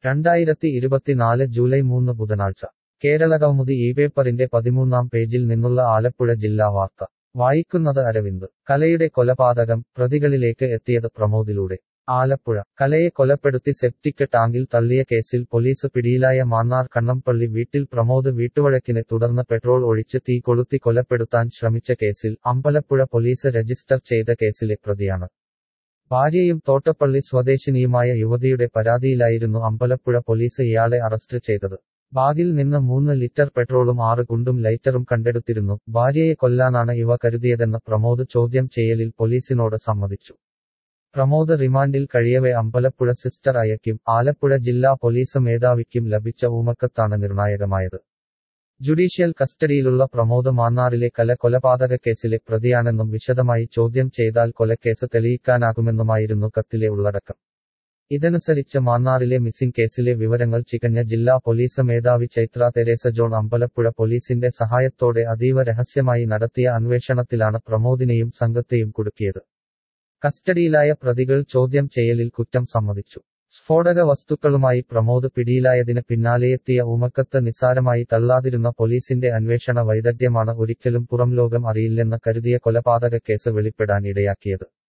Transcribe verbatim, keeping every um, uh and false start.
രണ്ടായിരത്തി ഇരുപത്തിനാല് ജൂലൈ മൂന്ന് ബുധനാഴ്ച കേരളകൗമുദി ഈ പേപ്പറിന്റെ പതിമൂന്നാം പേജിൽ നിന്നുള്ള ആലപ്പുഴ ജില്ലാ വാർത്ത വായിക്കുന്നത് അരവിന്ദ്. കലയുടെ കൊലപാതകം പ്രതികളിലേക്ക് എത്തിയത് പ്രമോദിലൂടെ. ആലപ്പുഴ കലയെ കൊലപ്പെടുത്തി സെപ്റ്റിക് ടാങ്കിൽ തള്ളിയ കേസിൽ പോലീസ് പിടിയിലായ മാന്നാർ കണ്ണംപള്ളി വീട്ടിൽ പ്രമോദ് വീട്ടുവഴക്കിനെ തുടർന്ന് പെട്രോൾ ഒഴിച്ച് തീ കൊളുത്തി കൊലപ്പെടുത്താൻ ശ്രമിച്ച കേസിൽ അമ്പലപ്പുഴ പോലീസ് രജിസ്റ്റർ ചെയ്ത കേസിലെ പ്രതിയാണ്. ഭാര്യയും തോട്ടപ്പള്ളി സ്വദേശിനിയുമായ യുവതിയുടെ പരാതിയിലായിരുന്നു അമ്പലപ്പുഴ പോലീസ് ഇയാളെ അറസ്റ്റ് ചെയ്തത്. ബാഗിൽ നിന്ന് മൂന്ന് ലിറ്റർ പെട്രോളും ആറ് ഗുണ്ടും ലൈറ്ററും കണ്ടെടുത്തിരുന്നു. ഭാര്യയെ കൊല്ലാനാണ് ഇവ കരുതിയതെന്ന് പ്രമോദ് ചോദ്യം ചെയ്യലിൽ പോലീസിനോട് സമ്മതിച്ചു. പ്രമോദ് റിമാൻഡിൽ കഴിയവെ അമ്പലപ്പുഴ സിസ്റ്റർ അയയ്ക്കും ആലപ്പുഴ ജില്ലാ പോലീസ് മേധാവിക്കും ലഭിച്ച ഊമക്കത്താണ് നിർണായകമായത്. ജുഡീഷ്യൽ കസ്റ്റഡിയിലുള്ള പ്രമോദ് മാന്നാറിലെ കല കൊലപാതകക്കേസിലെ പ്രതിയാണെന്നും വിശദമായി ചോദ്യം ചെയ്താൽ കൊലക്കേസ് തെളിയിക്കാനാകുമെന്നുമായിരുന്നു കത്തിലെ ഉള്ളടക്കം. ഇതനുസരിച്ച് മാന്നാറിലെ മിസ്സിംഗ് കേസിലെ വിവരങ്ങൾ ചികഞ്ഞ ജില്ലാ പോലീസ് മേധാവി ചൈത്ര തെരേസ ജോൺ അമ്പലപ്പുഴ പോലീസിന്റെ സഹായത്തോടെ അതീവ രഹസ്യമായി നടത്തിയ അന്വേഷണത്തിലാണ് പ്രമോദിനെയും സംഘത്തെയും കുടുക്കിയത്. കസ്റ്റഡിയിലായ പ്രതികൾ ചോദ്യം ചെയ്യലിൽ കുറ്റം സമ്മതിച്ചു. സ്ഫോടക വസ്തുക്കളുമായി പ്രമോദ് പിടിയിലായതിന് പിന്നാലെയെത്തിയ ഊമക്കത്ത് നിസ്സാരമായി തള്ളാതിരുന്ന പോലീസിന്റെ അന്വേഷണ വൈദഗ്ധ്യമാണ് ഒരിക്കലും പുറംലോകം അറിയില്ലെന്ന് കരുതിയ കൊലപാതകക്കേസ് വെളിപ്പെടാൻ ഇടയാക്കിയത്.